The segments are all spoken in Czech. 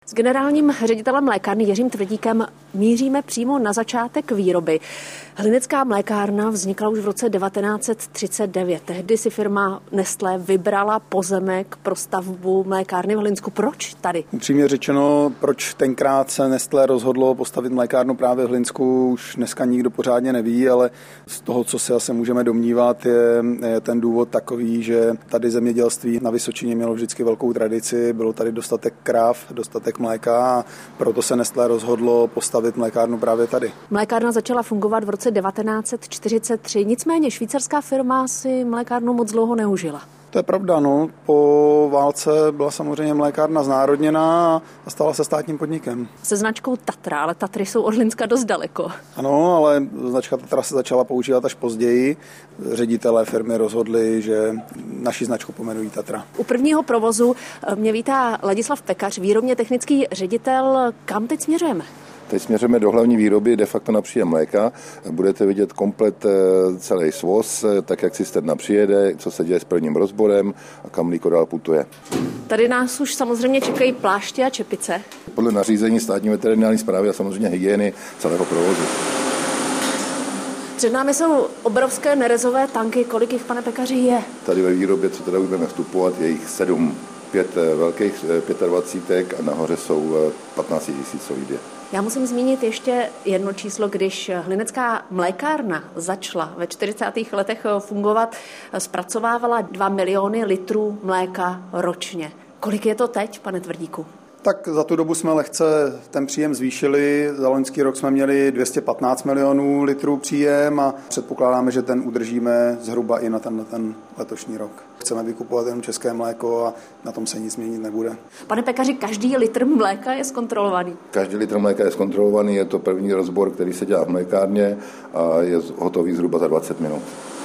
S generálním ředitelem mlékárny Jiřím Tvrdíkem míříme přímo na začátek výroby. Hlinecká mlékárna vznikla už v roce 1939. Tehdy si firma Nestlé vybrala pozemek pro stavbu mlékárny v Hlinsku. Proč tady? Upřímně řečeno, proč tenkrát se Nestlé rozhodlo postavit mlékárnu právě v Hlinsku, už dneska nikdo pořádně neví, ale z toho, co se asi můžeme domnívat, je ten důvod takový, že tady zemědělství na Vysočině mělo vždycky velkou tradici, bylo tady dostatek kráv, dostatek mléka a proto se Nestlé rozhodlo postavit mlékárnu právě tady. Mlékárna začala fungovat v roce 1943, nicméně švýcarská firma si mlékárnu moc dlouho neužila. To je pravda, no. Po válce byla samozřejmě mlékárna znárodněná a stala se státním podnikem. Se značkou Tatra, ale Tatry jsou od Hlinska dost daleko. Ano, ale značka Tatra se začala používat až později. Ředitelé firmy rozhodli, že naši značku pomenují Tatra. U prvního provozu mě vítá Ladislav Pekař, výrobně technický ředitel. Kam teď směřujeme? Teď směřujeme do hlavní výroby de facto na příjem mléka. Budete vidět komplet celý svoz, tak jak cisterna přijede, co se děje s prvním rozborem a kam mlíko dál putuje. Tady nás už samozřejmě čekají pláště a čepice. Podle nařízení státní veterinární správy a samozřejmě hygieny celého provozu. Před námi jsou obrovské nerezové tanky. Kolik jich, pane Pekaři, je? Tady ve výrobě, co teda budeme vstupovat, je jich 7. 5 velkých 25 a nahoře jsou 15 000 dvě. Já musím zmínit ještě jedno číslo, když hlinecká mlékárna začala ve 40. letech fungovat, zpracovávala 2 miliony litrů mléka ročně. Kolik je to teď, pane Tvrdíku? Tak za tu dobu jsme lehce ten příjem zvýšili. Za loňský rok jsme měli 215 milionů litrů příjem a předpokládáme, že ten udržíme zhruba i na ten letošní rok. Chceme vykupovat jenom české mléko a na tom se nic měnit nebude. Pane Pekaři, každý litr mléka je zkontrolovaný? Každý litr mléka je zkontrolovaný, je to první rozbor, který se dělá v mlékárně a je hotový zhruba za 20 minut.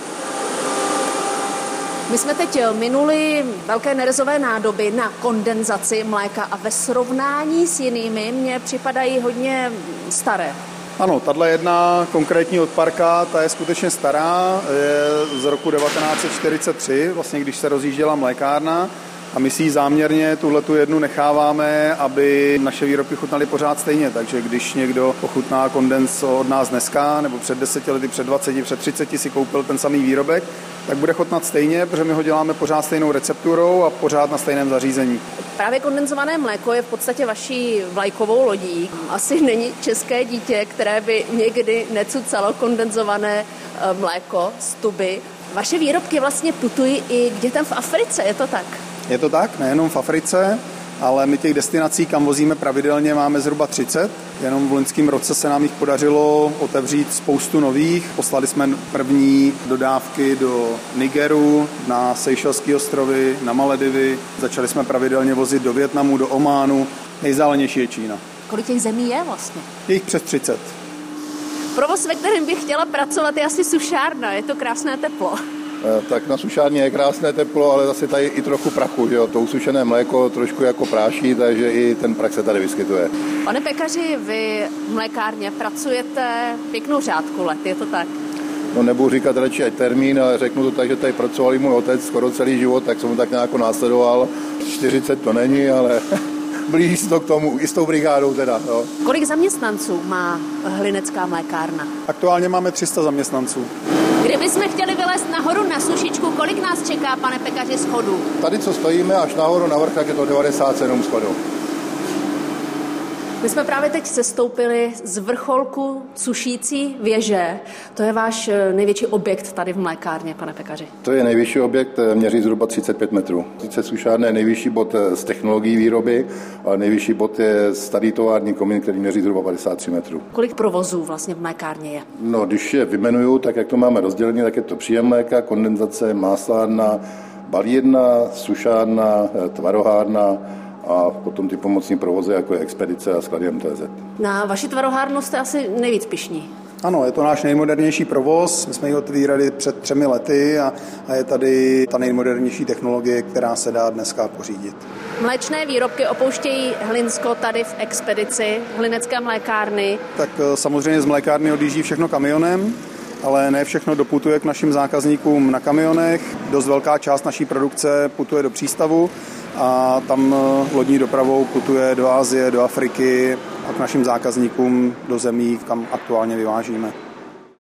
My jsme teď minuli velké nerezové nádoby na kondenzaci mléka a ve srovnání s jinými mně připadají hodně staré. Ano, tato jedna konkrétní odparka, ta je skutečně stará, je z roku 1943, vlastně když se rozjížděla mlékárna. A my si ji záměrně tuhletu jednu necháváme, aby naše výrobky chutnaly pořád stejně. Takže když někdo ochutná kondens od nás dneska, nebo před 10 lety, před 20, před 30 si koupil ten samý výrobek, tak bude chutnat stejně, protože my ho děláme pořád stejnou recepturou a pořád na stejném zařízení. Právě kondenzované mléko je v podstatě vaší vlajkovou lodí. Asi není české dítě, které by někdy necucalo kondenzované mléko z tuby. Vaše výrobky vlastně putují i k dětem v Africe, je to tak? Je to tak, nejenom v Africe, ale my těch destinací, kam vozíme pravidelně, máme zhruba 30. Jenom v loňském roce se nám jich podařilo otevřít spoustu nových. Poslali jsme první dodávky do Nigeru, na Seychelské ostrovy, na Maledivy. Začali jsme pravidelně vozit do Vietnamu, do Ománu. Nejzálenější je Čína. Kolik těch zemí je vlastně? Je jich přes 30. Provoz, ve kterém bych chtěla pracovat, je asi sušárna. Je to krásné teplo. Tak na sušárně je krásné teplo, ale zase tady i trochu prachu, že jo? To usušené mléko trošku jako práší, takže i ten prach se tady vyskytuje. Pane Pekaři, vy v mlékárně pracujete pěknou řádku let, je to tak? No nebudu říkat radši termín, ale řeknu to tak, že tady pracoval i můj otec skoro celý život, tak jsem mu tak nějak následoval. 40 to není, ale blíží se to k tomu, i s tou brigádou teda. Jo. Kolik zaměstnanců má hlinecká mlékárna? Aktuálně máme 300 zaměstnanců. Kdybychom chtěli vylézt nahoru na sušičku, kolik nás čeká, pane Pekaři, schodů? Tady, co stojíme, až nahoru na vrch, tak je to 97 schodů. My jsme právě teď sestoupili z vrcholku sušící věže. To je váš největší objekt tady v mlékárně, pane Pekaři. To je nejvyšší objekt, měří zhruba 35 metrů. Sice sušárna je nejvyšší bod z technologií výroby, ale nejvyšší bod je starý tovární komín, který měří zhruba 53 metrů. Kolik provozů vlastně v mlékárně je? No, když je vyjmenuju, tak jak to máme rozdělené, tak je to příjem mléka, kondenzace, máslárna, balírna, sušárna, tvarohárna, a potom ty pomocní provozy, jako je expedice a sklady MTZ. Na vaši tvarohárnu jste asi nejvíc pyšní. Ano, je to náš nejmodernější provoz. My jsme ji otvírali před 3 lety a je tady ta nejmodernější technologie, která se dá dneska pořídit. Mléčné výrobky opouštějí Hlinsko tady v expedici hlinecké mlékárny. Tak samozřejmě z mlékárny odjíždí všechno kamionem, ale ne všechno doputuje k našim zákazníkům na kamionech. Dost velká část naší produkce putuje do přístavu. a tam lodní dopravou putuje do Asie, do Afriky a k našim zákazníkům do zemí, kam aktuálně vyvážíme.